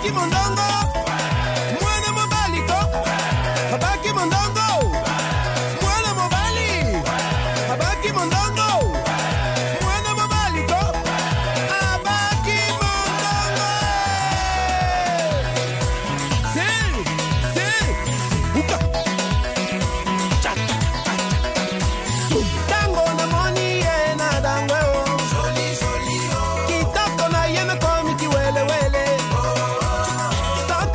abaki mondongo mwana mobaliko abaki mondongo mwana mobali abaki mondongo mwana mobaliko abaki mondongo si uka tango na moni ye na dango kitoko na ye na komi kiwele wele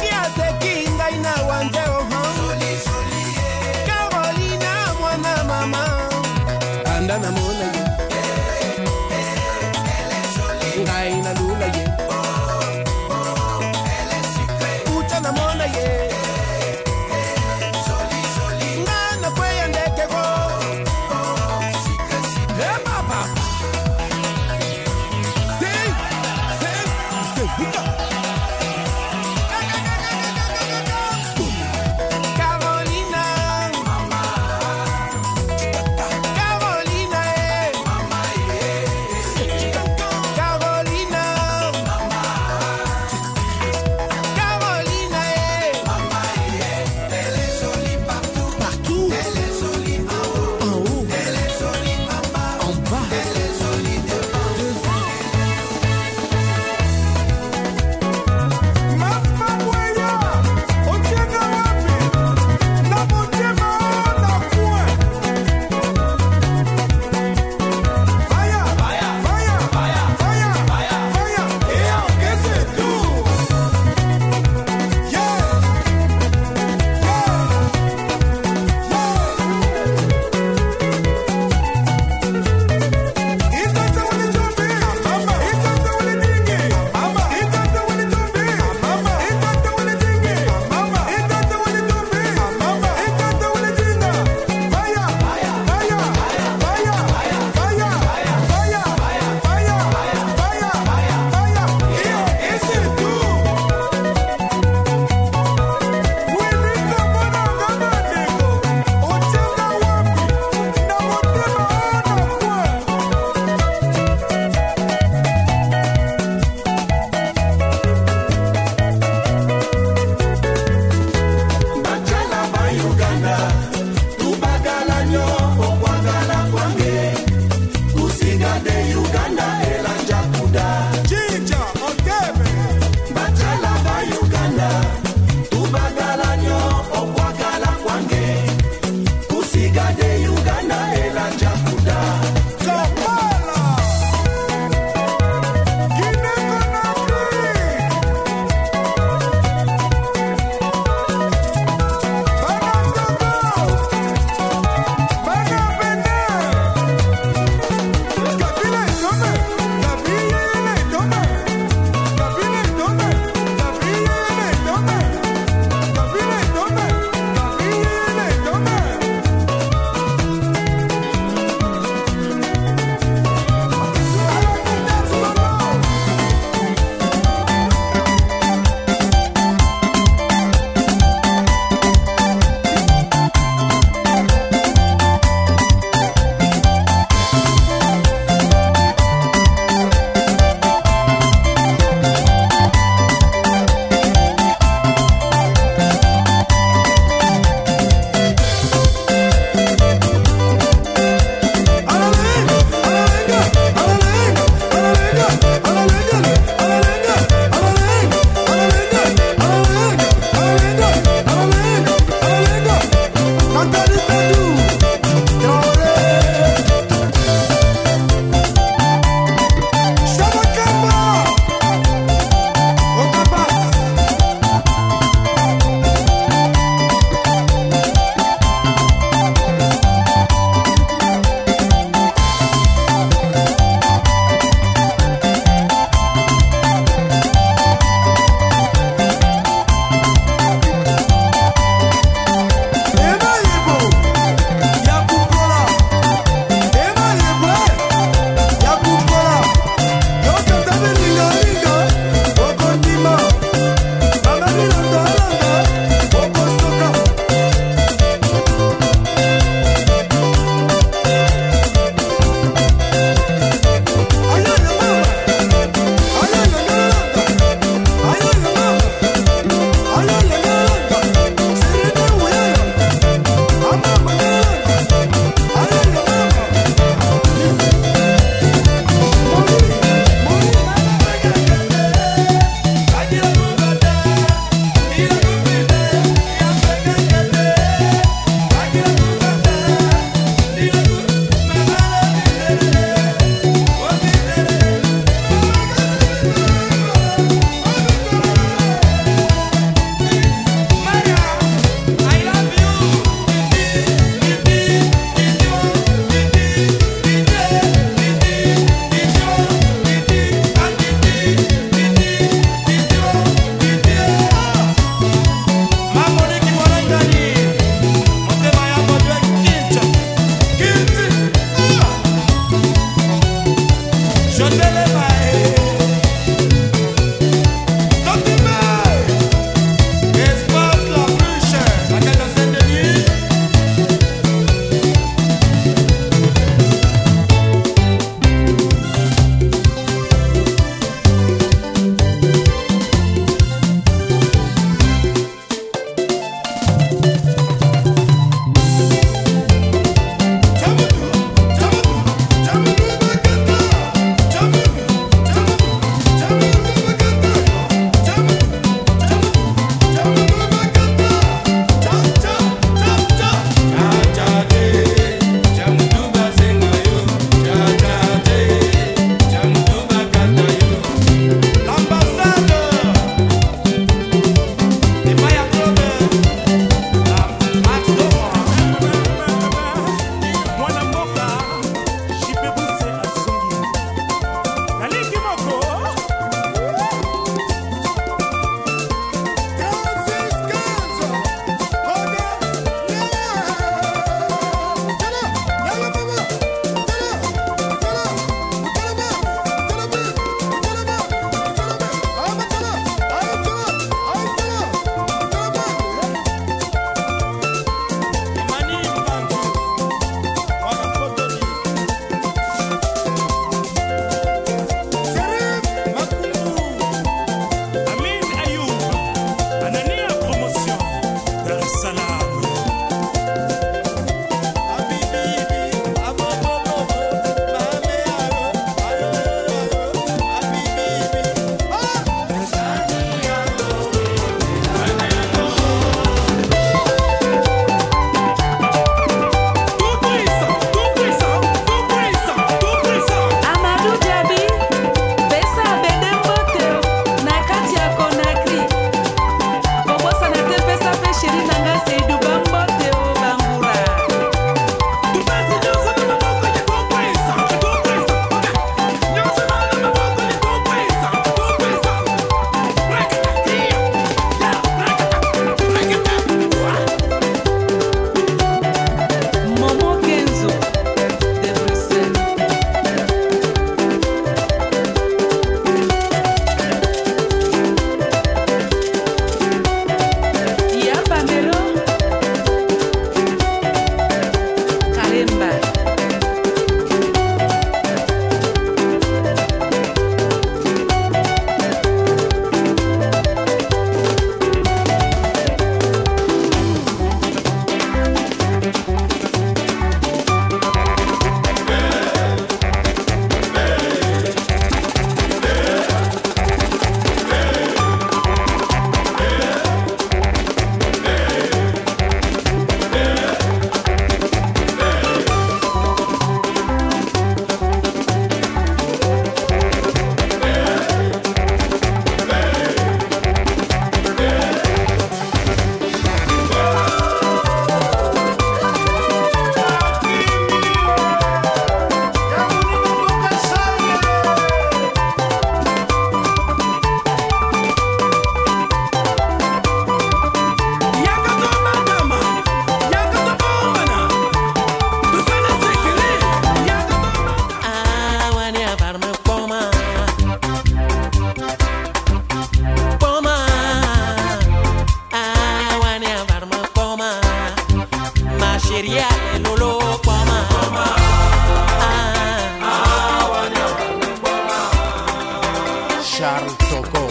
Charles Toko,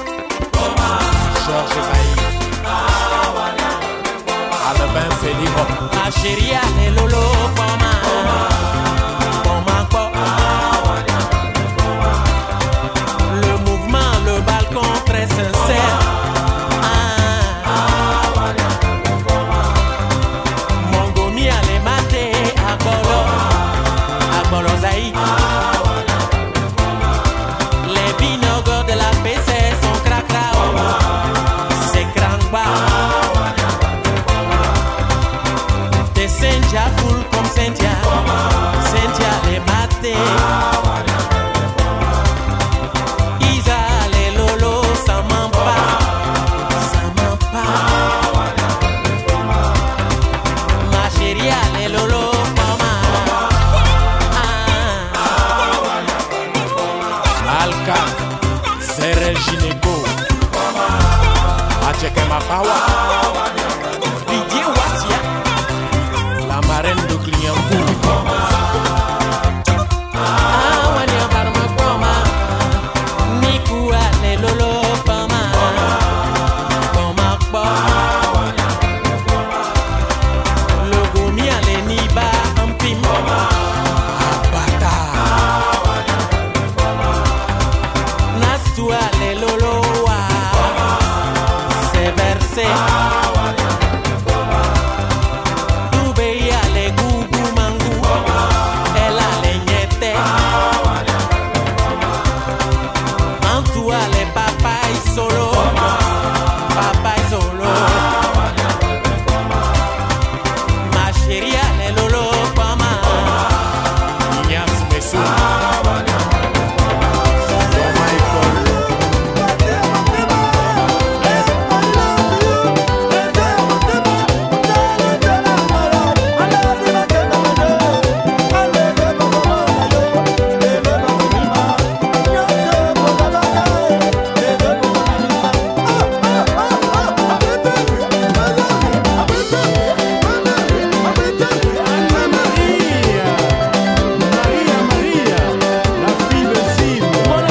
Georges Bailly, Albin Félimo, Ma chérie, allez lolo, poma, poma, poma. Le mouvement, le balcon très sincère. Mon gomi allait mater à Bolo Zaï. Les binogos de la PC sont cracra, c'est crangba. Des Senja full comme Senja. Makak, Zere Gineko, Acheke Mapawa, Didier Wassia, la marraine de Clignancourt. Wanya Barma Poma, Nikua Le Lolo Pama, Poma Poma, Logo Mia Le Niba Ampim, Abata, Nastua Le Lolo Wa, C'est versé. Tubeya Le Gugu Mangu, Ela Le Nyete, Antua Le Papai Solo, Papai Solo, Ma chérie Le Lolo Pama, Ignace Messou, Don Michael, Maria, la fille de Zine.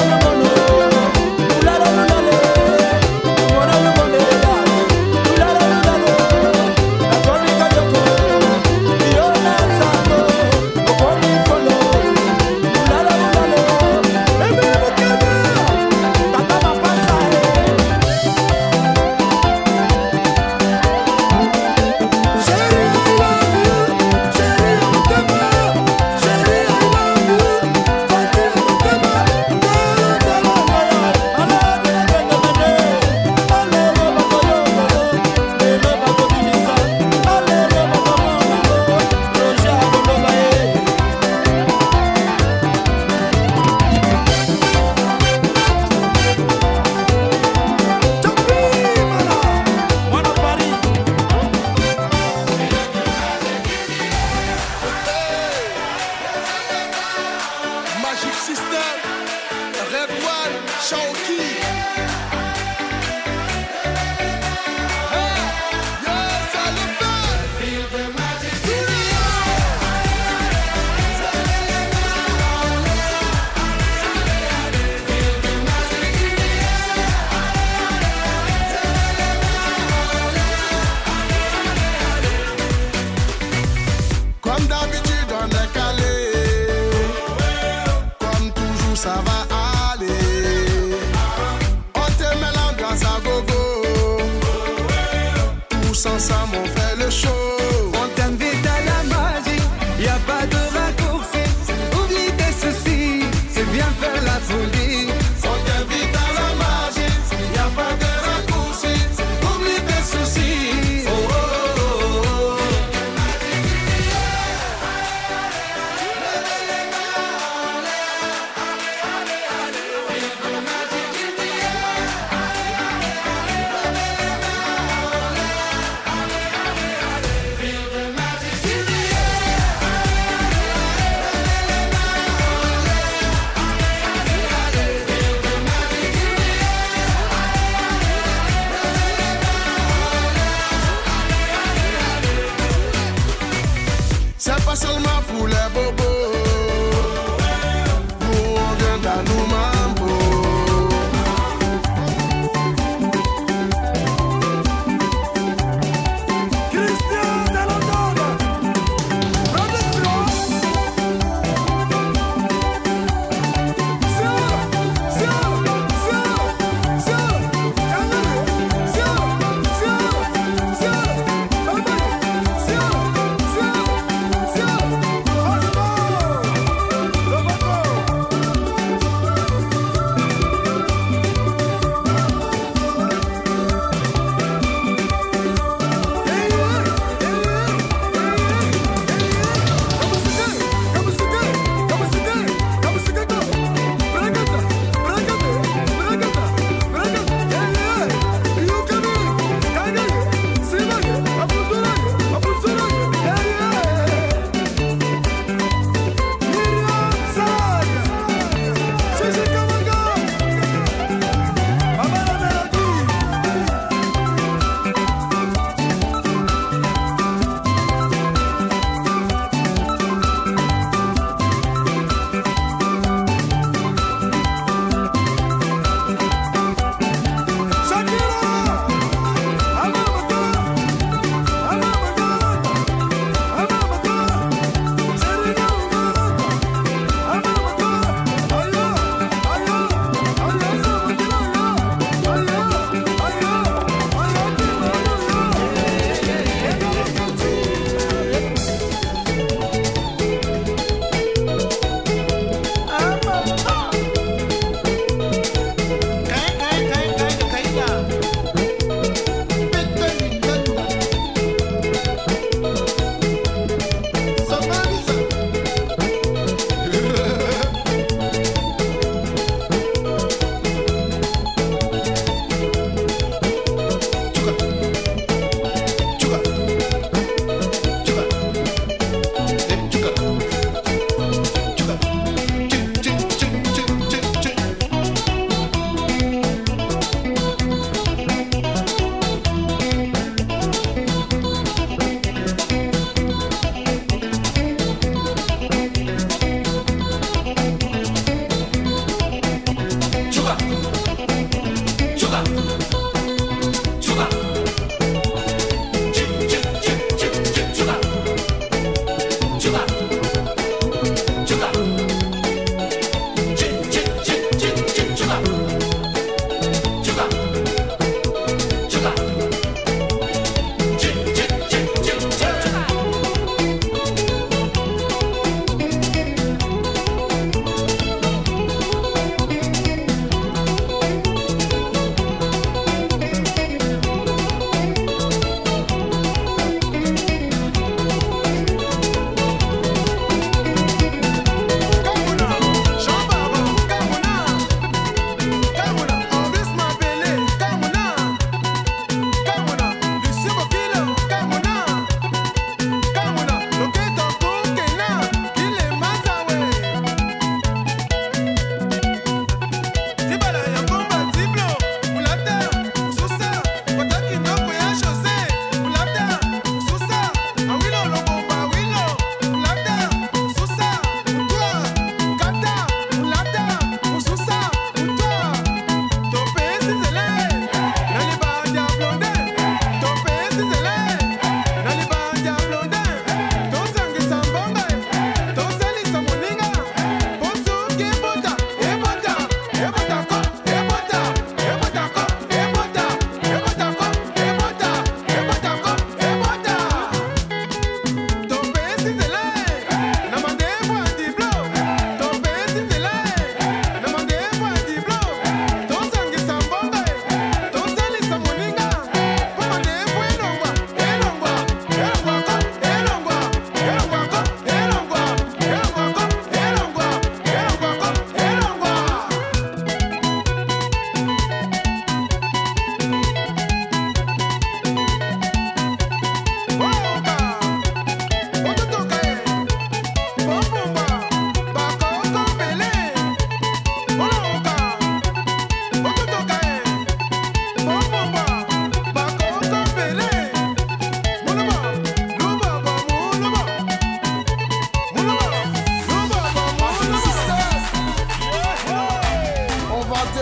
Magic System, Red One, Shawky. Hey, yes, I love that. Feel the magic. Comme d'habitude, on est calé. Comme toujours, ça va aller. On te met l'ambiance à gogo. Tous ensemble, on fait le show. On t'invite à la magie, y a pas de raccourci. Oublie tes soucis, c'est bien faire la folie. On t'invite à la magie, y a pas de raccourci. Oublie tes soucis. Oh, oh, oh, oh.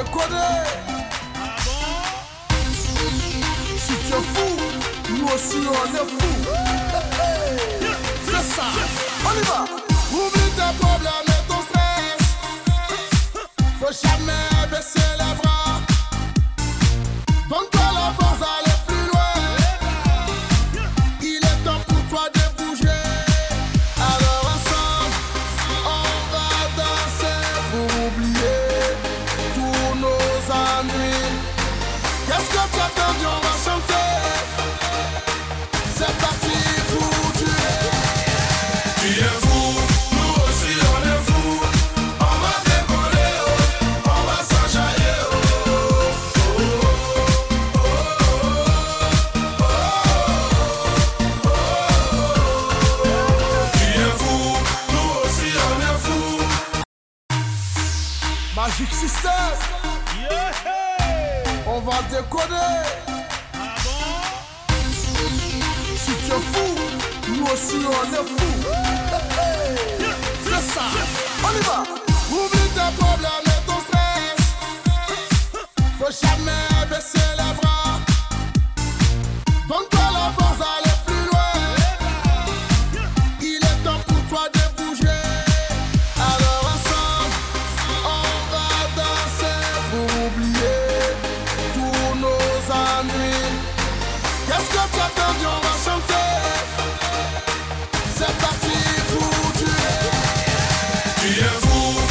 déconner. Si tu es fou, nous aussi on est fou. C'est ça, on y va. Oublie tes problèmes et ton stress. Faut jamais baisser les bras. Donne-toi la force d'aller plus loin. Il est temps pour toi de bouger. Alors ensemble, on va danser pour oublier tous nos ennuis. Qu'est-ce que tu attends? On va chanter. C'est parti pour tuer. Tu es fou, nous aussi on est fou. On va décoller, oh, on va s'enjailler, oh. Tu es fou, nous aussi on est fou. Magic System, on va déconner. Si tu es fou, nous aussi on est fou. C'est ça, on y va. Oublie tes problèmes et ton stress. Faut jamais baisser les bras. Donne-toi la force d'aller plus loin. Il est temps pour toi de bouger. Alors ensemble, on va danser pour oublier tous nos ennuis. Qu'est-ce que tu attends? On va chanter. C'est parti pour tuer. Tu es fou,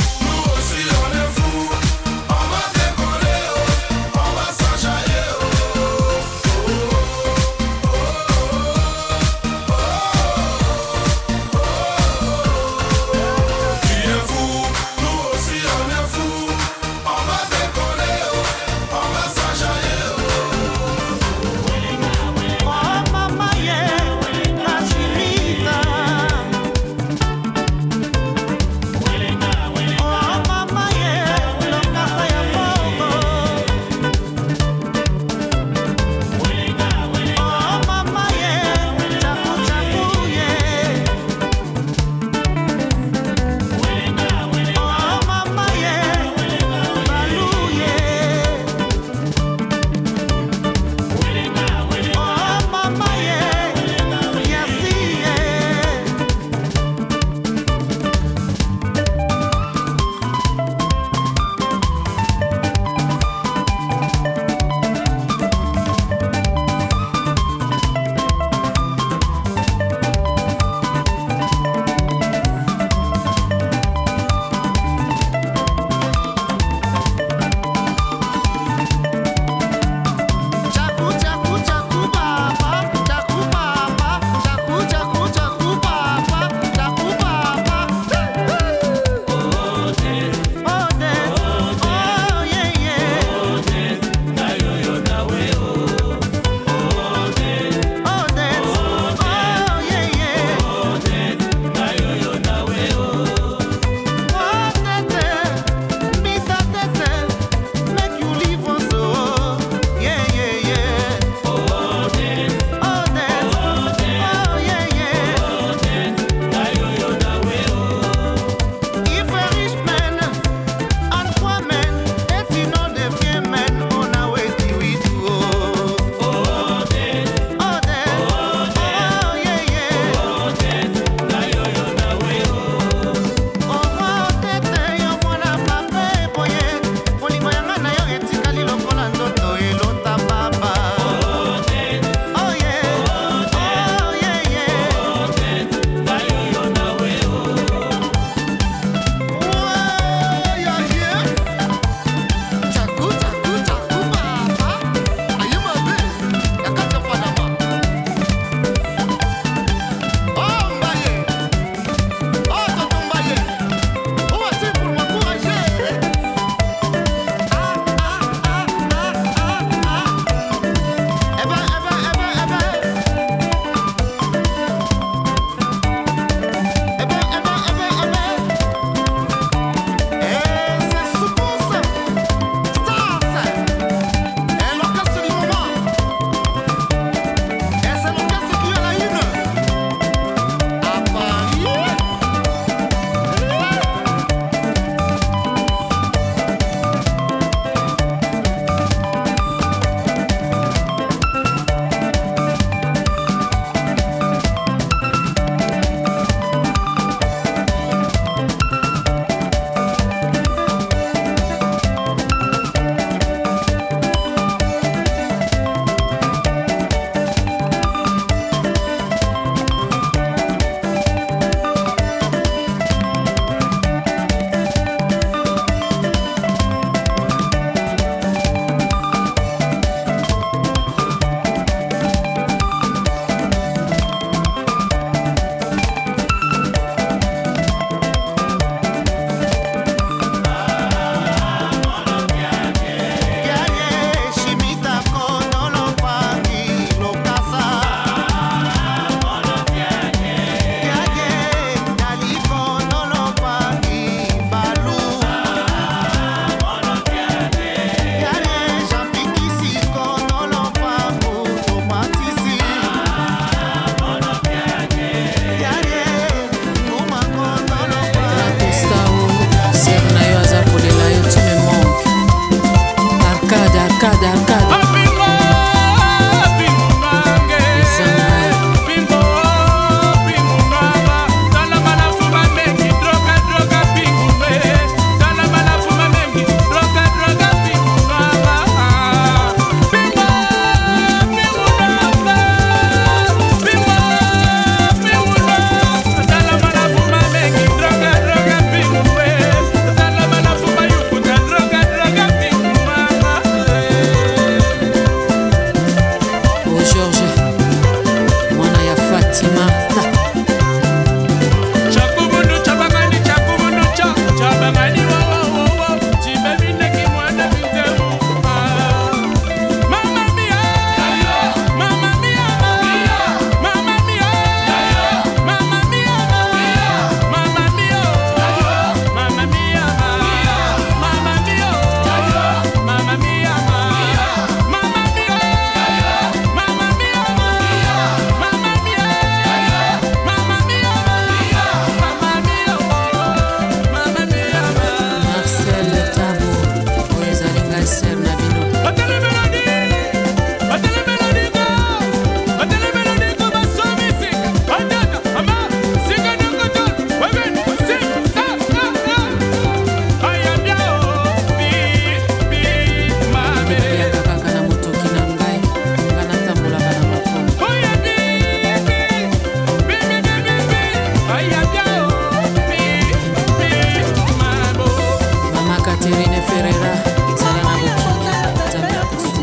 Catherine Ferreira, Salana Bukonga, Tamia Pusu.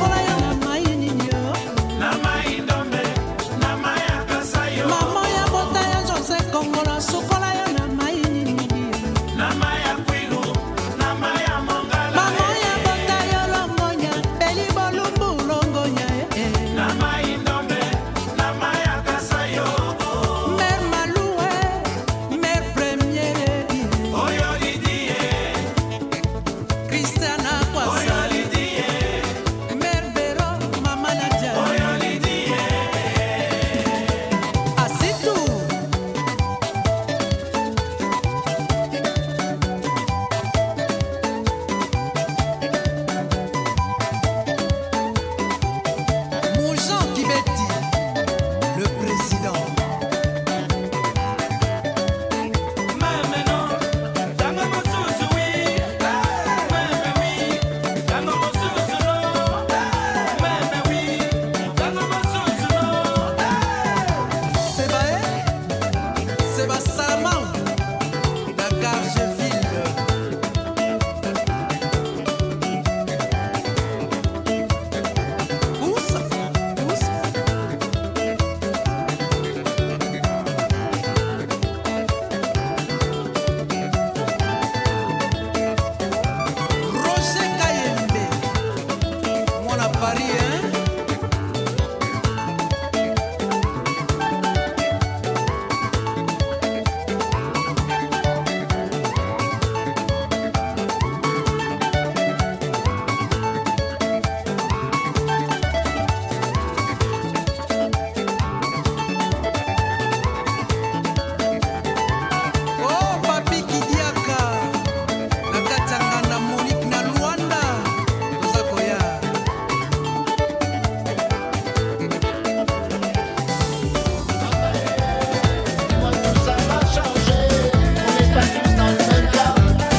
Mama ya bota ya Jose Kongola, sukola ya na maini. Mama ya bota ya longonya, beli bolumbu longonya. Mère Maloué, mère première. Christiana Kwasa, mère Vero, Mama Nadia. Asitou. Moujan Kibeti, le président. Seba Salaman, Dakar Jeville. Oussa, oussa. Roger Kayembe, mon à Paris, hein? Oh, Papi Kidiaka, na Katanga na Monique na Luanda, Ozakoya. Moi, tout ça va changer. On n'est pas tous dans le même cas.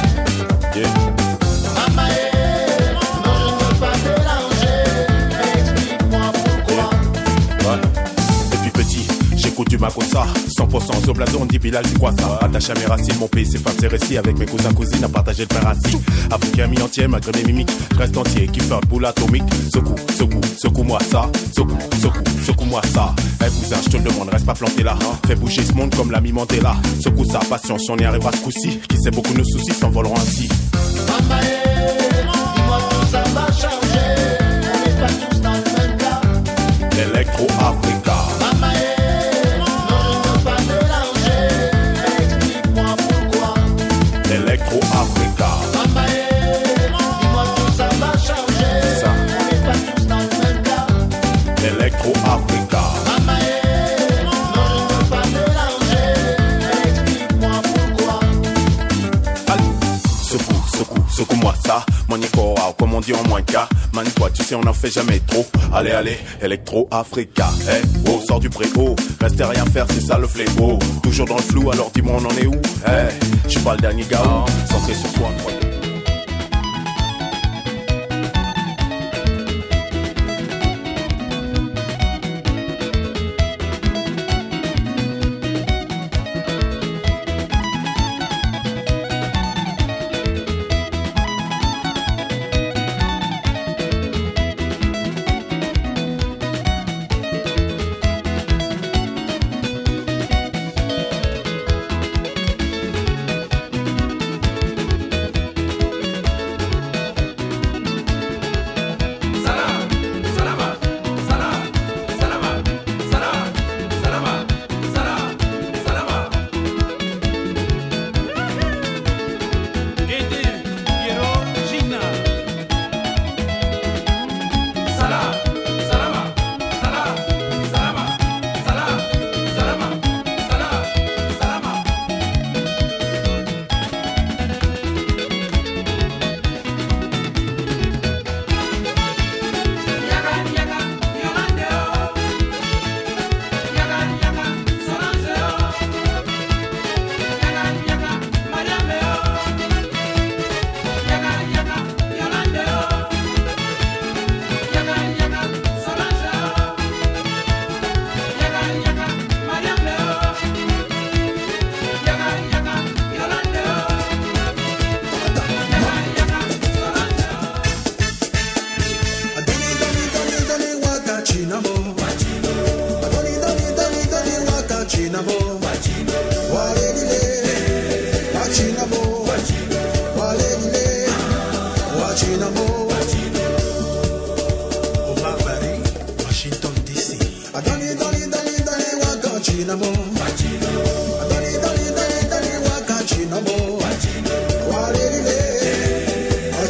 Mama, non, je ne veux pas mélanger. Mais explique-moi pourquoi. Ouais. Et puis petit, j'écoute du Makossa 100% au blason, dit Bilal, c'est quoi ça? Attaché à mes racines, mon pays, c'est femmes, c'est récits. Avec mes cousins, cousines, à partager le pain assis. Africain mi-entier, malgré mes mimiques. Je reste entier, qui fait un boule atomique. Secoue, secoue, secoue-moi ça. Secoue, secoue, secoue-moi ça. Eh cousin, je te le demande, reste pas planté là. Fais bouger ce monde comme l'ami Mandela. Secoue ça, patience, on y arrivera ce coup-ci. Qui sait beaucoup nos soucis s'envoleront ainsi. Mama, dis-moi tout ça va changer. On n'est pas tous dans le même cas. L'électro-Africa. Mama, non, je ne veux pas mélanger. Mais explique-moi pourquoi. L'électro-Africa. Mama, dis-moi tout ça va changer. Ça. On n'est pas tous dans le même cas. L'électro-Africa. Mama, non, je ne veux pas mélanger. Mais explique-moi pourquoi. Allez, secoue, secoue, secoue-moi ça. Monikora, comme on dit en moins qu'à. Man, toi, tu sais, on n'en fait jamais trop. Allez, allez, Electro-Africa. Eh, oh, sors du préau. Rester à rien faire, c'est ça le fléau. Toujours dans le flou, alors dis-moi, on en est où? Eh, je suis pas le dernier gars. Centré sur soi,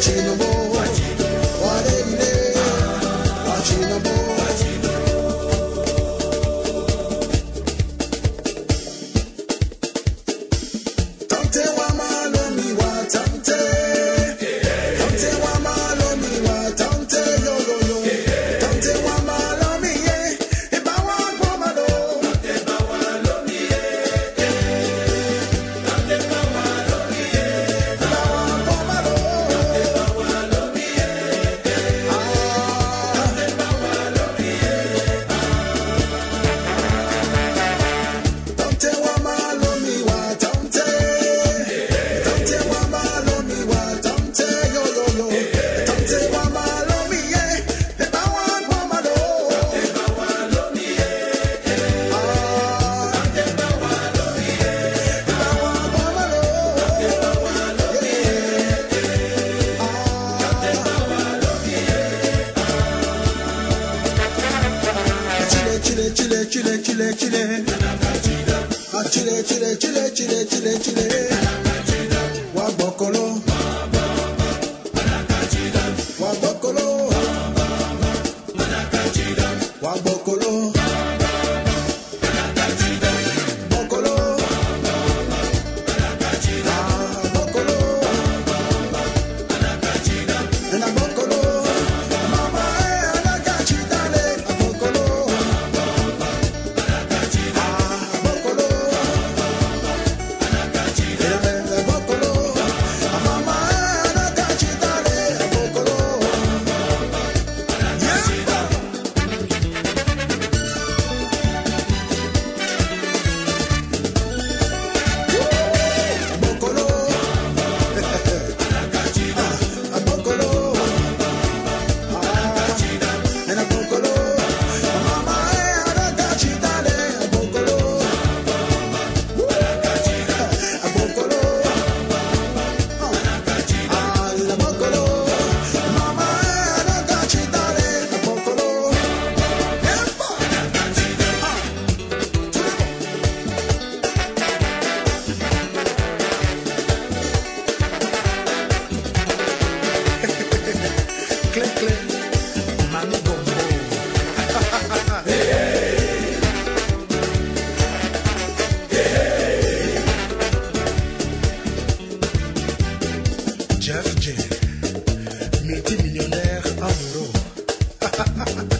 Jeff J, multimillionnaire en euros.